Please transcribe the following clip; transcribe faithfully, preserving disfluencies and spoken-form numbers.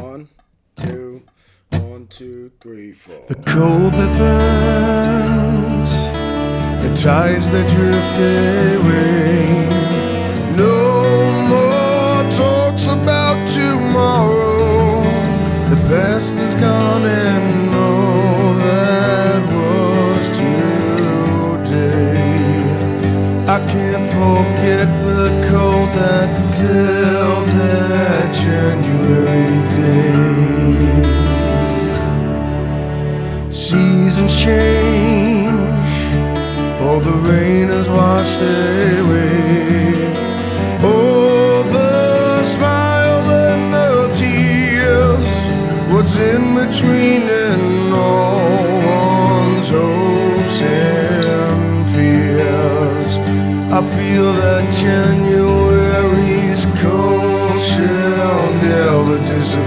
One, two, one, two, three, four. The cold that burns, the tides that drift away. No more talks about tomorrow. The past is gone and all that was today. I can't forget the cold that fell that January day. Seasons change, all the rain has washed away. Oh, the smiles and the tears, what's in between and all one's hopes and fears. I feel that genuine